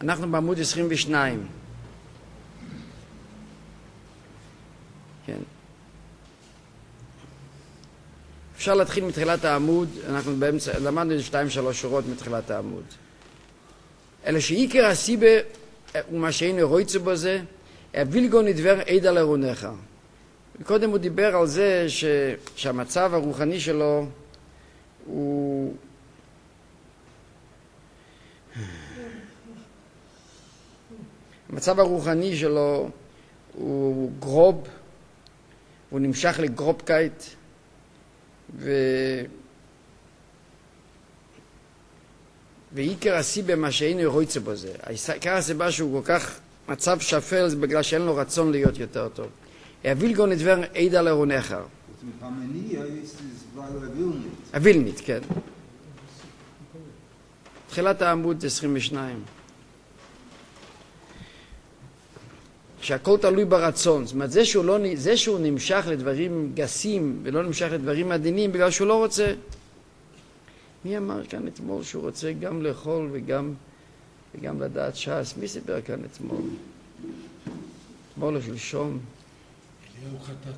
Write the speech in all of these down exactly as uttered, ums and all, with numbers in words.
אנחנו בעמוד עשרים ושתיים. כן. אפשר להתחיל מתחילת העמוד, אנחנו באמצע, למדנו שתיים שלוש שורות מתחילת העמוד. אלא שעיקר הסיבה ומה שאין רויצו בזה, הבילגו נדבר עדה לרונך. קודם הוא דיבר על זה ש, שהמצב הרוחני שלו הוא המצב הרוחני שלו הוא גרוב, הוא נמשך לגרובקייט, ו... ועיקר הסיבה מה שאין רויצה בזה. העיקר הסיבה שהוא כל כך מצב שפל זה בגלל שאין לו רצון להיות יותר טוב. הווילגו נדבר עדה לרונך. הווילנית, כן. תחילת העמוד עשרים ושתיים. שהכל תלוי ברצון. זאת אומרת, זה שהוא, לא, זה שהוא נמשך לדברים גסים ולא נמשך לדברים עדינים בגלל שהוא לא רוצה. מי אמר כאן אתמול שהוא רוצה גם לאכול וגם, וגם לדעת ש"ס? מי סיפר כאן אתמול? אתמול או שלשום? אליהו חטאת.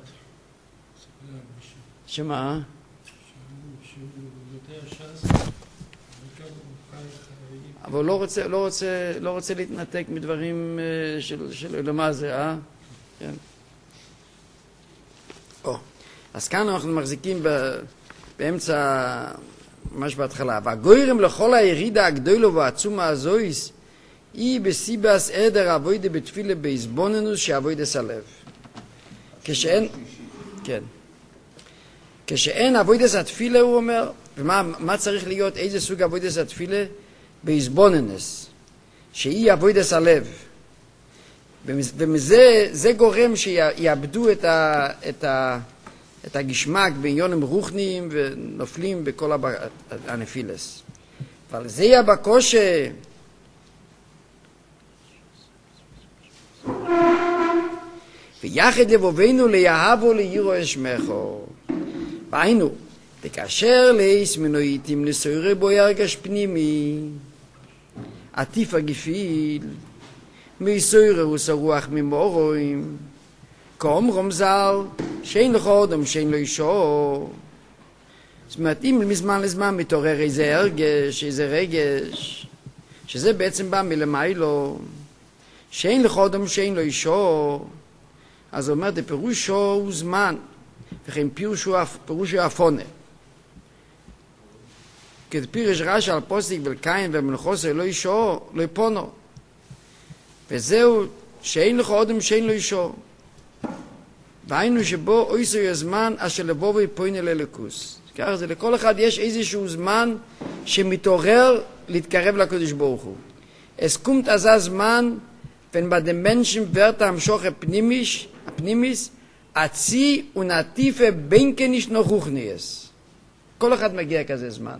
שמה? שהוא יודע ש"ס, אבל הוא לא רוצה, לא רוצה, לא רוצה להתנתק מדברים של, של למה זה, אה? כן. או, אז כאן אנחנו מחזיקים ב, באמצע, ממש בהתחלה. והגוירם לכל הירידה הגדולו והעצומה הזויס, היא בסיבס עדר אבוידה בתפילה בהסבוננוס שאבוידס הלב. כשאין, כן. כשאין אבוידס התפילה, הוא אומר, ומה מה צריך להיות, איזה סוג אבוידס התפילה? בהסבוננס, שהיא אבוידס הלב. ומזה זה גורם שיאבדו את, ה, את, ה, את הגשמק בעניונים רוחניים ונופלים בכל הנפילס. אבל זה יהיה בקושה. ויחד לבובינו ליהבו לירו אשמחו. והיינו, וכאשר ליס מנויתים לסוירי בו ירגש פנימי, עטיף הגיפיל, מסוירוס הרוח ממורוים, כאומרום ז"ל, שאין לך אודם, שאין לו אישו. זאת אומרת, אם מזמן לזמן מתעורר איזה הרגש, איזה רגש, שזה בעצם בא מלמיילו, שאין לך אודם, שאין לו אישו, אז הוא אומר, פירושו הוא זמן, וכן פירושו אפונה. כדפירש רש"י על פוסק ולקין ומנחוסר לא אישו, לא יפונו. וזהו שאין לך אודם שאין לו אישו. והיינו שבו אויסו יזמן אשר לבוא ויפוינה ללכוס. ככה זה, לכל אחד יש איזשהו זמן שמתעורר להתקרב לקדוש ברוך הוא. Es kommt also זמן wenn bei den Menschen wird am Schoche pnimisch, pnimis, עצי ונעטיפה בין כן יש נוכח ניאס. כל אחד מגיע כזה זמן.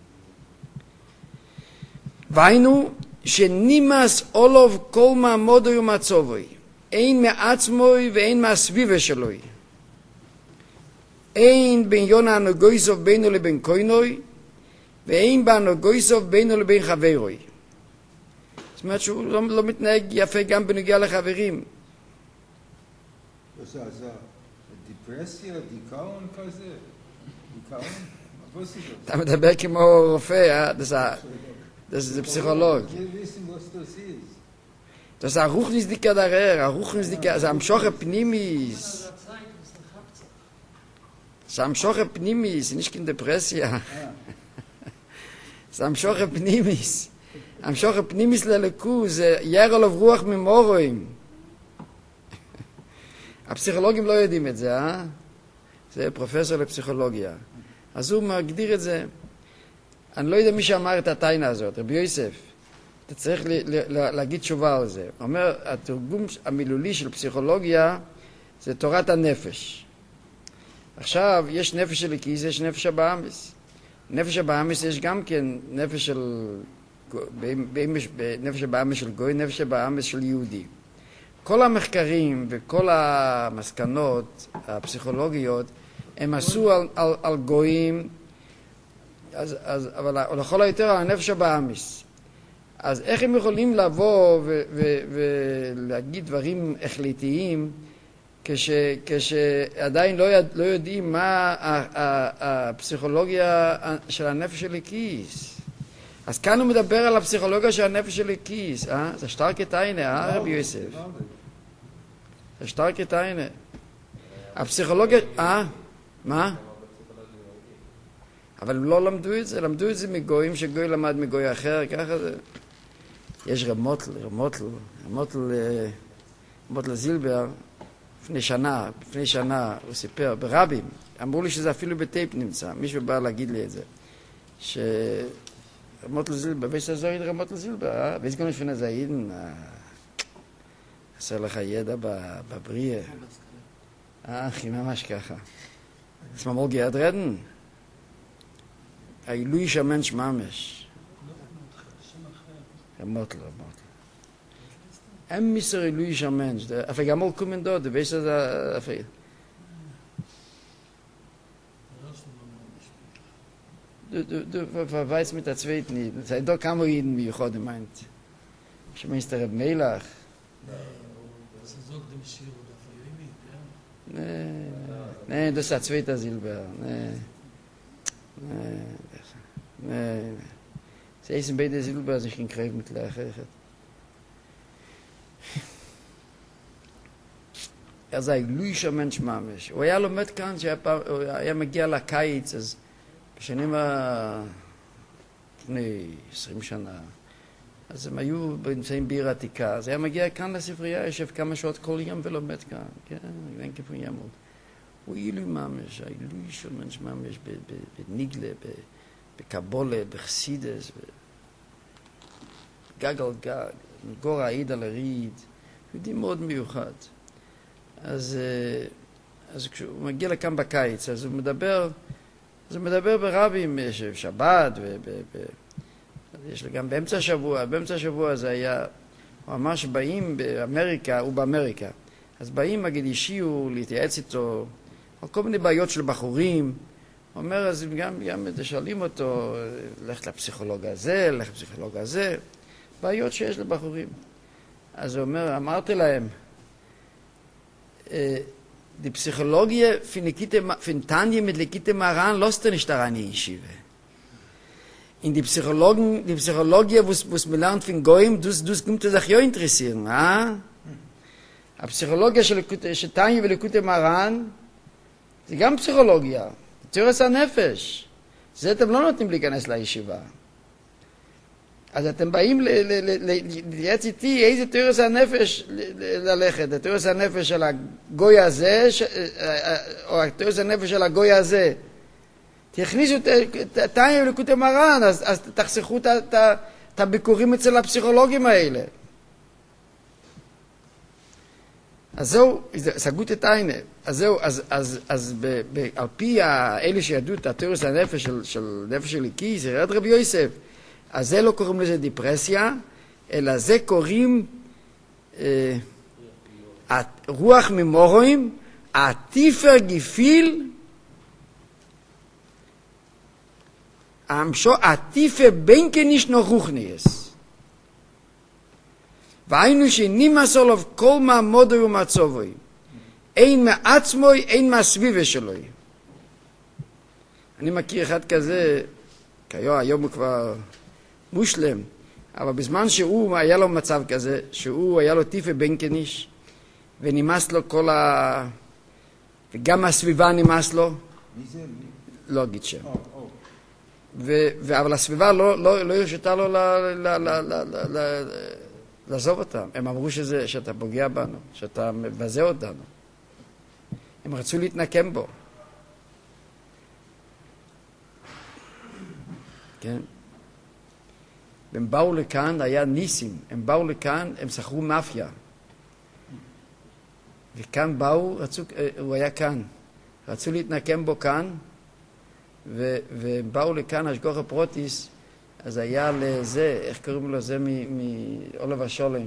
והיינו שנימס אולוב כל מעמודו ומצובוי, אין מעצמוי ואין מהסביבה שלוי. אין בין יונה הנוגויסוב בינו לבין קוינוי, ואין בהנוגויסוב בינו לבין חברוי. זאת אומרת שהוא לא, לא מתנהג יפה גם בנוגע לחברים. זה דיפרסיה, דיכאון כזה? דיכאון? אתה מדבר כמו רופא, זה פסיכולוג. Das a ruchnisdiker darer, a ruchnisdiker, das am schoche pnimis. Das am schoche pnimis, nicht in Depressia. Das am schoche pnimis. Am schoche pnimis lelekus, ירל auf רוח ממורוים. הפסיכולוגים לא יודעים את זה, אה? זה פרופסור לפסיכולוגיה. אז הוא מגדיר את זה. אני לא יודע מי שאמר את הטיינה הזאת, רבי יוסף. אתה צריך להגיד תשובה על זה. הוא אומר, התרגום המילולי של פסיכולוגיה זה תורת הנפש. עכשיו, יש נפש אלוקי, יש נפש הבאמיס. נפש הבאמיס יש גם כן נפש של נפש הבאמיס של גוי, נפש הבאמיס של יהודי. כל המחקרים וכל המסקנות הפסיכולוגיות הם עשו על, על, על גויים, אז, אז, אבל לכל היותר על הנפש הבאמיס. אז איך הם יכולים לבוא ו- ו- ולהגיד דברים החלטיים כש- כשעדיין לא, יד- לא יודעים מה ה- ה- הפסיכולוגיה של הנפש של הכיס? אז כאן הוא מדבר על הפסיכולוגיה של הנפש של הכיס, אה? זה שטרקת עינה, אה, רבי יוסף? זה שטרקת עינה. הפסיכולוגיה, אה? מה? אבל הם לא למדו את זה, למדו את זה מגויים שגוי למד מגוי אחר, ככה זה. יש רב מוטל, רב מוטל, רב מוטל, מוטל זילבר, לפני שנה, לפני שנה הוא סיפר, ברבים, אמרו לי שזה אפילו בטייפ נמצא, מישהו בא להגיד לי את זה, שרב מוטל זילבר, ויש לזוהיד רב מוטל זילבר, אה? ויש גם לפני זהידן, עשה לך ידע בבריאה. אה, אחי, ממש ככה. אז ממור גייד רדן? העילוי שמנש ממש. מוטל, מוטל. אין מיסר עילוי שמנש. אפילו גם עוד קומן דוד, ויש לזה אפילו. Du, du, du verweist mit der zweiten Jeden. Es sind doch kaum Jeden, wie ich heute meint. Ich meinst der Reb Melach. Das ist auch dem Schir oder Fayimi, ja? Nee, nee, das ist der zweite Silber. Nee, nee, nee. Sie essen beide Silber, sich in Kreif mit Lechechet. Er sei ein luischer Mensch, Mamesh. הוא היה לומד כאן, הוא היה מגיע לקיץ, אז בשנים ה... לפני עשרים שנה, אז הם היו נמצאים בעיר עתיקה, אז היה מגיע כאן לספרייה, יושב כמה שעות כל יום ולומד כאן, כן, אין כפי ימוד. הוא אילוי ממש, האילוי של מנש ממש, בניגלה, בקבולה, בחסידס, גג על גג, גור העיד על הריד, יהודי מאוד מיוחד. אז, אז כשהוא מגיע לכאן בקיץ, אז הוא מדבר, אז הוא מדבר ברבים, שבת, ו... יש לו גם באמצע השבוע, באמצע השבוע זה היה, הוא אמר שבאים באמריקה, הוא באמריקה, אז באים מגיד אישיו להתייעץ איתו, על כל מיני בעיות של בחורים, הוא אומר, אז גם, גם שואלים אותו, ללכת לפסיכולוג הזה, ללכת לפסיכולוג הזה, בעיות שיש לבחורים. אז הוא אומר, אמרתי להם, die Psychologie von Tanje mit Lekite Maran lässt er nicht daran in Yeshiva. In die Psychologen, die Psychologie, wo es mir lernt von Goyim, das, das kommt sich ja interessieren. Ah? Die Psychologie של Tanje ולקוטי מרן, זה גם פסיכולוגיה, תיאורס הנפש. זה אתם לא נותנים להיכנס לישיבה. אז אתם באים להתייעץ איתי איזה תיאורס הנפש ללכת, התיאורס הנפש של הגוי הזה, או התיאורס הנפש של הגוי הזה. תכניסו תניא ולקוטי מרן, אז, אז תחסכו את הביקורים אצל הפסיכולוגים האלה. אז זהו, סגות את עיני. אז זהו, אז, אז, אז ב, ב, על פי האלה שידעו את התיאורס הנפש של, של נפש של איקי, זה רד רבי יוסף. אז זה לא קוראים לזה דיפרסיה, אלא זה קוראים אה, רוח ממורואים, עטיפר גיפיל, המשו עטיפה בין כניש נוכוכניאס. והיינו שנימס עליו כל מעמודו ומצובוי, אין מעצמוי, אין מהסביבה שלוי. אני מכיר אחד כזה, כיום, היום הוא כבר מושלם, אבל בזמן שהוא היה לו מצב כזה, שהוא היה לו טיפה בין כניש, ונמאס לו כל ה... וגם הסביבה נמאס לו. מי זה? לא אגיד שם. או, או. ו... ו... אבל הסביבה לא, לא, לא הרשתה לו ל... ל... ל... ל... ל... ל... לעזוב אותם. הם אמרו שזה, שאתה פוגע בנו, שאתה מבזה אותנו. הם רצו להתנקם בו. כן? והם באו לכאן, היה ניסים, הם באו לכאן, הם שכרו מאפיה. וכאן באו, רצו, הוא היה כאן, רצו להתנקם בו כאן, ו, והם באו לכאן, השגוח הפרוטיס, אז היה לזה, איך קוראים לו זה, מעולב השולם,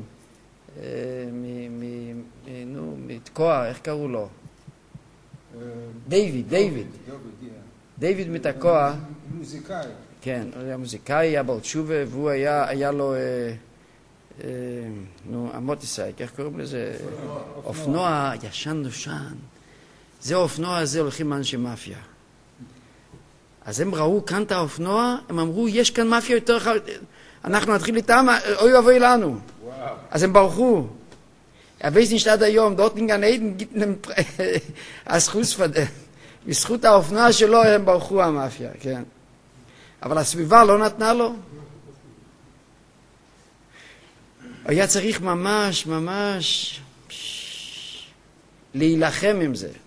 נו, מתקוע, איך קראו לו? דיוויד, דיוויד. דיוויד מתקוע. מוזיקאי. כן, הוא היה מוזיקאי, היה בעל תשובה, והוא היה, היה לו, אה, אה, נו, המוטוסייק, איך קוראים לזה? אופנוע, ישן נושן. זה האופנוע הזה, הולכים אנשי מאפיה. אז הם ראו כאן את האופנוע, הם אמרו, יש כאן מאפיה יותר חר... אנחנו נתחיל איתם, אוי ואבוי לנו. וואו. אז הם ברחו. הוויסנישט עד היום, דורטן גן עדן, בזכות האופנוע שלו הם ברחו המאפיה, כן. אבל הסביבה לא נתנה לו. היה צריך ממש, ממש להילחם עם זה.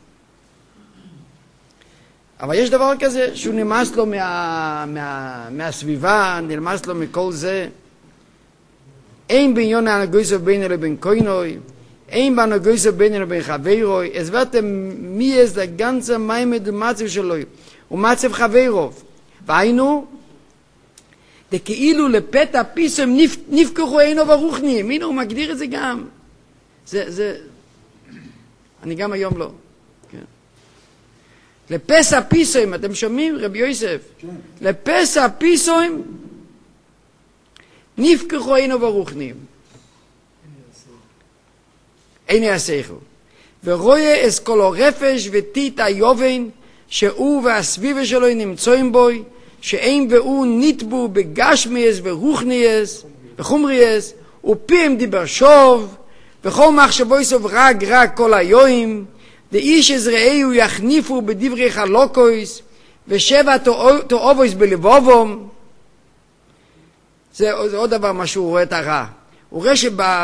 אבל יש דבר כזה שהוא נמאס לו מה, מה, מהסביבה, נמאס לו מכל זה. אין בעניין הנגויסו בינו לבין קוינוי, אין בנגויסו בינו לבין חברוי, אז ואתם מי יש לגנצה מיימד ומצב שלו, ומצב חברוב. והיינו, דכאילו לפתע פיסם נפ, נפקחו אינו ורוחניים. הנה הוא מגדיר את זה גם. זה, זה, אני גם היום לא. כן. לפסע פיסוים, אתם שומעים רבי יוסף? כן. לפסע פיסוים נפקחו אינו ורוחניים. אין יעשהו. ורואה אס כל הרפש ותית היובן שהוא והסביבה שלו נמצאים בו, שאין והוא נטבו בגשמיאס ורוחניאס וחומריאס, ופיהם דיבר שוב, וכל מחשבו יסוב רג רג כל היום, דאיש עזראיהו יחניפו בדברי חלוקויס, ושבע תאובויס בלבובום. זה, זה עוד דבר מה שהוא רואה את הרע. הוא רואה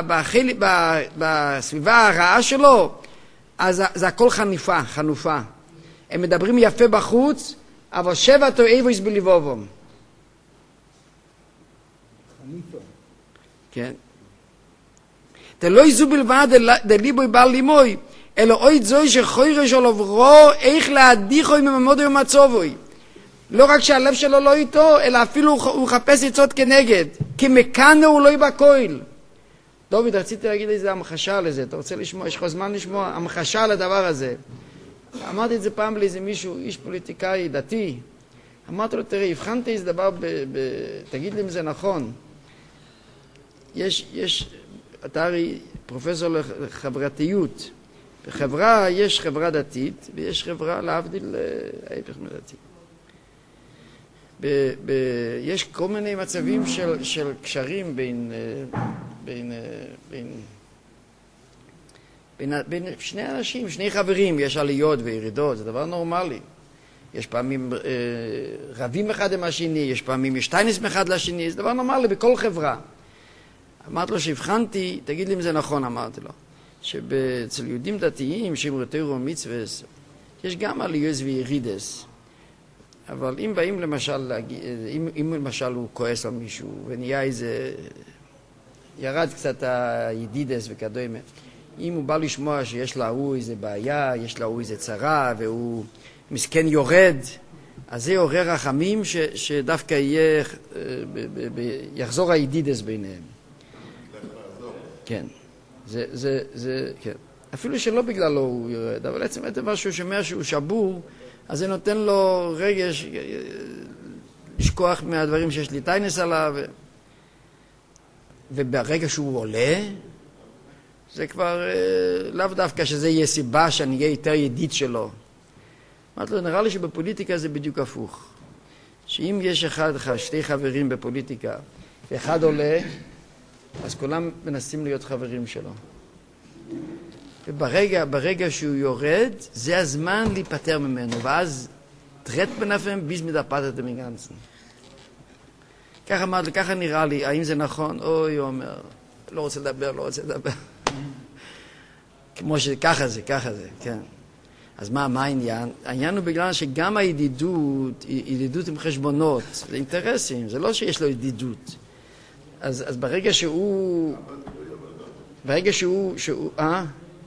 שבסביבה הרעה שלו, אז זה הכל חניפה, חנופה. הם מדברים יפה בחוץ, אבל שבע תאובויס בלבובום. חניפה. כן. דלוי זו בלבד דליבוי בעל לימוי, אלא אוי זוי שחוירש על עוברו איך להדיחו עם הממודו ומצובוי. לא רק שהלב שלו לא איתו, אלא אפילו הוא חפש יצאות כנגד, כי מקנה הוא לא יבקויל. דוד, רציתי להגיד איזה המחשה לזה, אתה רוצה לשמוע, יש לך זמן לשמוע, המחשה לדבר הזה. אמרתי את זה פעם לאיזה מישהו, איש פוליטיקאי דתי. אמרתי לו, תראה, הבחנתי איזה דבר, ב, ב, תגיד לי אם זה נכון. יש, יש, אתה הרי פרופסור לחברתיות. בחברה יש חברה דתית, ויש חברה להבדיל ההפך מדתית. ב, ב, יש כל מיני מצבים של, של קשרים בין, בין, בין, בין, בין שני אנשים, שני חברים, יש עליות וירידות, זה דבר נורמלי. יש פעמים אה, רבים אחד עם השני, יש פעמים יש טיינס אחד לשני, זה דבר נורמלי בכל חברה. אמרתי לו שהבחנתי, תגיד לי אם זה נכון, אמרתי לו, שאצל יהודים דתיים, שמרו תורה ומצוות, יש גם עליות וירידות. אבל אם באים למשל, אם, אם למשל הוא כועס על מישהו ונהיה איזה, ירד קצת הידידס וכדומה, אם הוא בא לשמוע שיש להוא איזה בעיה, יש להוא איזה צרה והוא מסכן יורד, אז זה עורר רחמים ש, שדווקא יהיה, ב, ב, ב, יחזור הידידס ביניהם. כן, זה, זה, זה, כן. אפילו שלא בגללו הוא יורד, אבל עצם את משהו שומע שהוא שבור, אז זה נותן לו רגש לשכוח מהדברים שיש לי טיינס עליו, וברגע שהוא עולה, זה כבר לאו דווקא שזה יהיה סיבה שאני אהיה יותר ידיד שלו. אמרתי לו, נראה לי שבפוליטיקה זה בדיוק הפוך. שאם יש אחד, שתי חברים בפוליטיקה, ואחד עולה, אז כולם מנסים להיות חברים שלו. וברגע, ברגע שהוא יורד, זה הזמן להיפטר ממנו, ואז טרט בנפם ביז מדפתת מגנצן. ככה אמרתי, ככה נראה לי, האם זה נכון? אוי, הוא אומר, לא רוצה לדבר, לא רוצה לדבר. כמו שככה זה, ככה זה, כן. אז מה, מה העניין? העניין הוא בגלל שגם הידידות, ידידות עם חשבונות, זה אינטרסים, זה לא שיש לו ידידות. אז, אז ברגע שהוא, ברגע שהוא, שהוא, אה?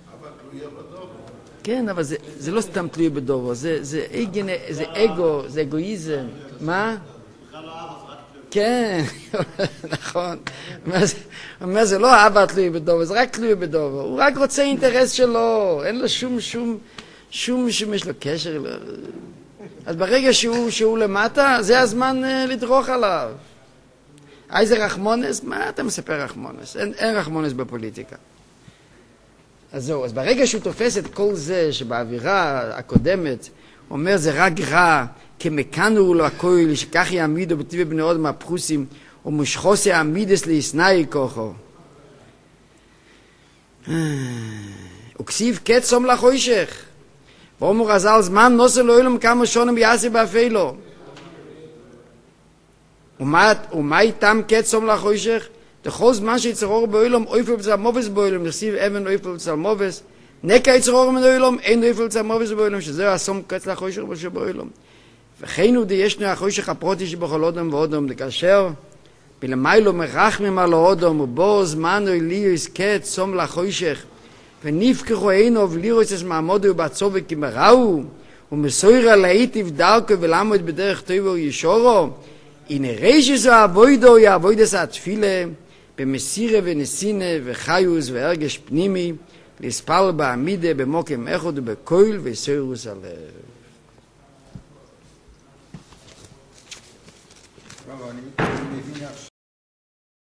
כן, אבל זה, זה לא סתם תלוי בדובו, זה, זה, אגן, זה אגו, זה אגואיזם. מה? כן, נכון. הוא אומר, זה לא אהבה תלוי בדובו, זה רק תלוי בדובו. הוא רק רוצה אינטרס שלו, אין לו שום, שום, שום, שום, יש לו קשר. אז ברגע שהוא, שהוא למטה, זה הזמן uh, לדרוך עליו. איזה רחמונס? מה אתה מספר רחמונס? אין, אין רחמונס בפוליטיקה. אז זהו, אז ברגע שהוא תופס את כל זה שבאווירה הקודמת, הוא אומר זה רק רע, כמקנו לו הכל, שכך יעמידו בטבע בני אדם הפרוסים, ומשחוס יעמידס ליסנאי כוחו. וכסיב קצום לחוישך. ואומר רזל זמן נוסר לו אילום כמה שונים יעשה באפילו. ומה, ומה איתם קצום לחוישך? דכל זמן שיצרור באילום אויפל בצל מובס באילום, נכסיב אבן אויפל בצל מובס, נקע יצרור מן אילום, אין אויפל בצל מובס באילום, שזהו הסום קץ לחוישך שבאילום. וכן הוא די ישנו החוישך הפרוטי שבכל אודם ואודם, דקשר בלמיילו מרחמים על האודם, ובו זמן אולי יזכה צום לחוישך, ונפקחו אינו ולירוס את מעמודו ובעצובו כמראו, ומסויר על היטיב דרכו ולעמוד בדרך טובו ישורו, הנה רשזו אבוידו יעבוידס התפילה, במסירה ונסינה וחיוס והרגש פנימי, לספל בעמידה במוקם אחד ובקויל וסוירוס הלב. טוב, אני מבין עכשיו.